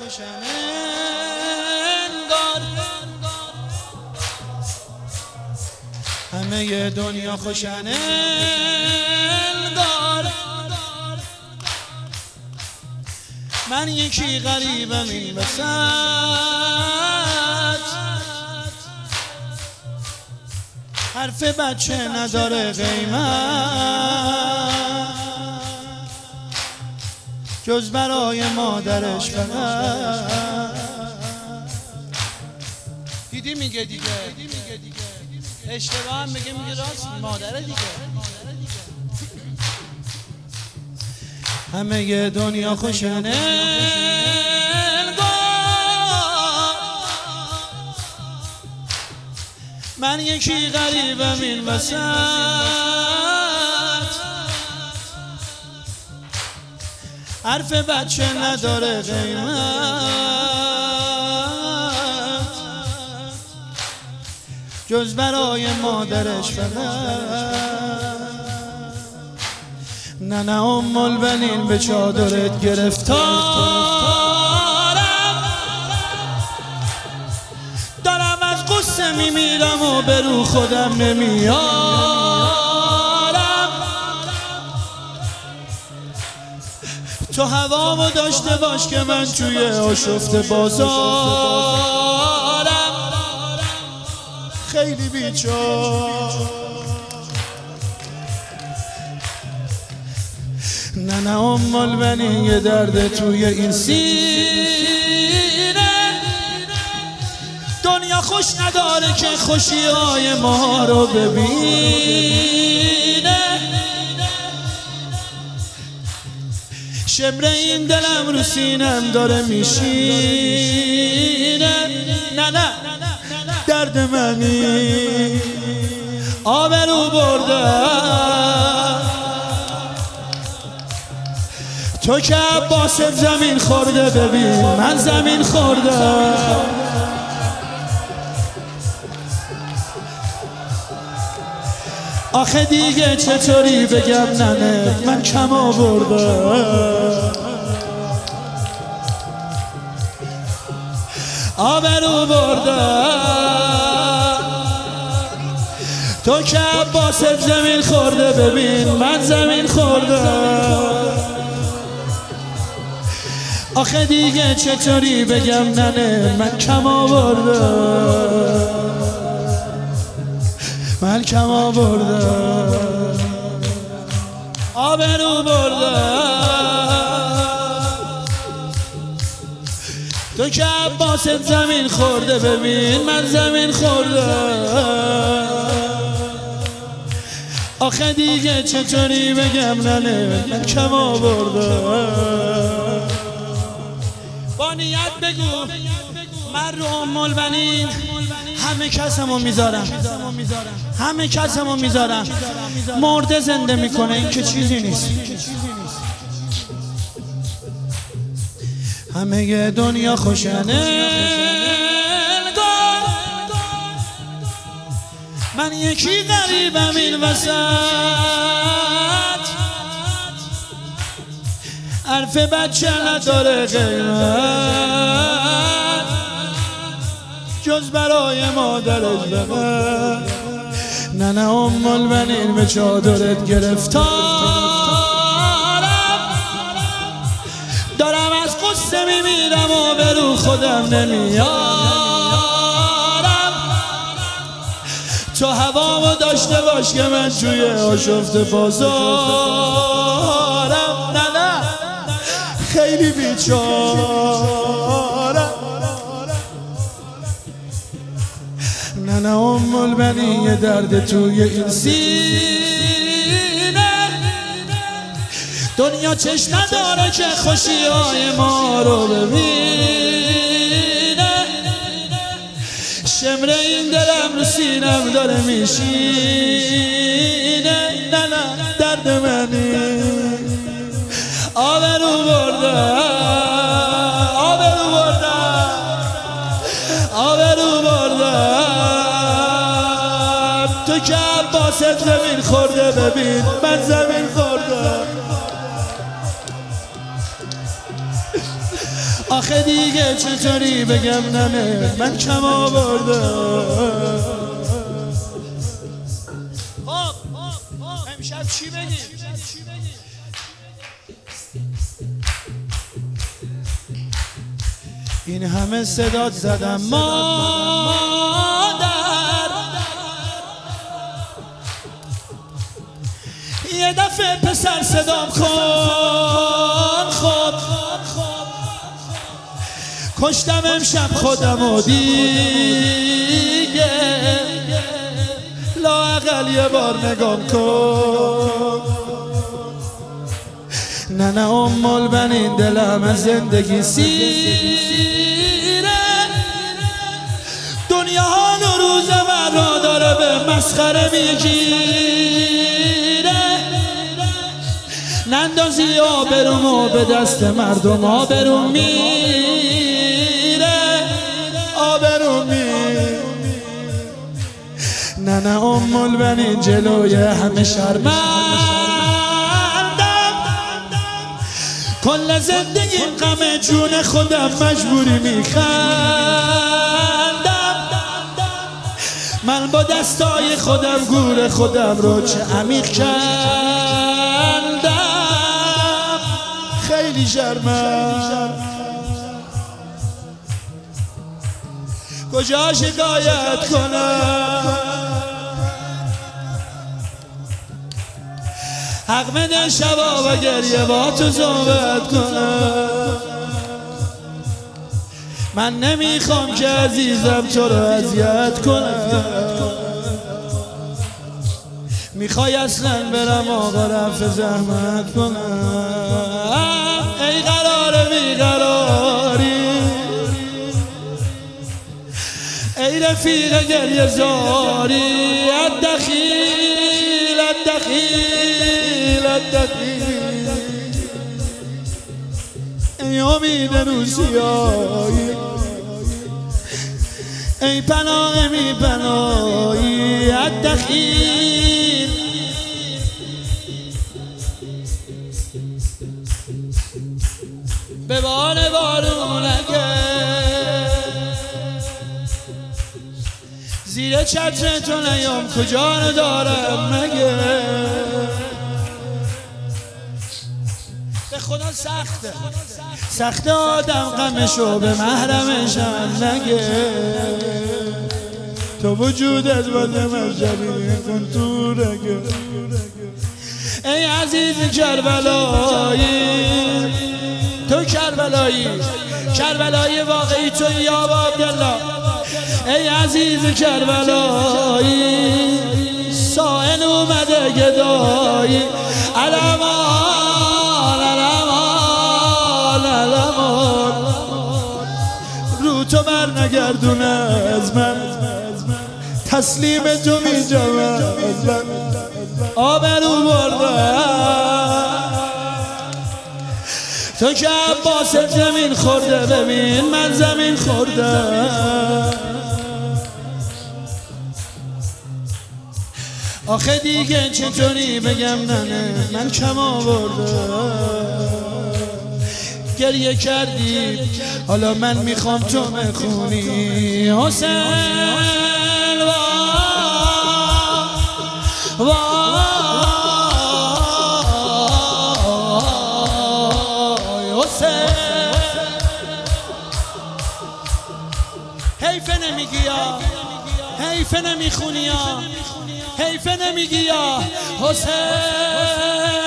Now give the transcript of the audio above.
خوشن انگار همه دنیا خوشن انگار من یکی غریبم این وسط حرف بچه نداره قیمت جز برای مادرش فقط. دیدی میگه دیگه اشتباه هم میگه راست مادره دیگه. همه دنیا خوشن انگار من یکی غریبم این وسط حرف بچه نداره قیمت جز برای مادرش فقط. نه ام البنین به چادرت گرفتارم دارم از قصه میمیرم و به رو خودم نمیارم. تو هوامو داشته باش که من توی آشفته بازارم خیلی بیچار. نه ام البنین یه درد توی این سینه دنیا خوش نداره که خوشی های ما رو ببینه. شمر این دلم رو سینم داره میشینه. نه درد منی آبرو برده تو که عباست زمین خورده ببین من زمین خورده. آخه دیگه چطوری بگم ننه من کم آورده. آبرو برده تو که عباست زمین خورده ببین من زمین خورده. آخه دیگه چطوری بگم ننه من کم آورده من کم آورده. آبرو برده تو که عباست زمین خورده ببین من زمین خورده. آخه دیگه چطوری بگم ننه من کم آورده. با نیت بگو من رو ام البنین همه کسمو میذارم همه کسمو میذارم مرده زنده میکنه این که چیزی نیست. همه دنیا خوشن انگار من یکی غریبم این وسط حرف بچه نداره قیمت جز برای مادرش فقط. نه ام البنین به چادرت گرفتارم دارم از قصه میمیرم و به رو خودم نمیارم. تو هوامو داشته باش که من توی آشفته بازارم. نه خیلی بیچارم. نه ام البنین یه درد توی این سینه دنیا چش نداره که خوشی های ما رو ببینه. شمر این دلم رو سینم داره میشینه. نه درد منی آبرو برده آبرو برده آبرو برده تو که عباست زمین خورده ببین من زمین خورده. آخه دیگه چطوری بگم ننه من کم آوردم. خب امشب چی بگیم؟ این همه صدات زدم مادر، یه دفعه پسر صدام کن خود کشتم امشب خودم و دیگه لااقل یه بار نگام کن. نه ام البنین دلم از زندگی سیره، دنیا حال و روز من را داره به مسخره میگیره. نندازی آبرومو به دست مردم آبروم میره، آبروم میره. نه ام البنین جلوی همه شرمندم، کل زندگیم غم جون خودم مجبوری میخندم. من با دستای خودم گور خودم رو چه عمیق کندم، خیلی شرمم. کجا شکایت کنم؟ حق بده شبا و گریه با تو صحبت کنم. من نمیخوام که عزیزم تو رو اذیت کنم. میخوای اصلا برم آقا رفع زحمت کنم. ای قرار بیقراری، ای رفیق گریه زاری، الدخیل الدخیل الدخیل، ای امید روسیایی، ای پناه می پناهی، الدخیل. به بار بارونگه زیر چتر تو نیام کجا رو دارم مگه؟ به خدا سخته آدم غمشو به محرمشم نگه. تو وجودت بازم از جبین کن تو رگه. ای عزیز کربلایی، تو کربلایی، کربلایی واقعی تو یا عبدالله. ای عزیز کربلایی، سائل اومده گدایی، علمان علمان علمان، رو تو بر نگردونه از من، تسلیم تو می جوم از من، آبرو بردم. تو که عباست زمین خورده، ببین من زمین خوردم. آخه دیگه چطوری بگم ننه من کم آوردم. گریه کردی حالا من میخوام تو بخونی حسین. حیف نمیگی یا، حیف نمیخونی یا، حیف نمیگی یا حسین.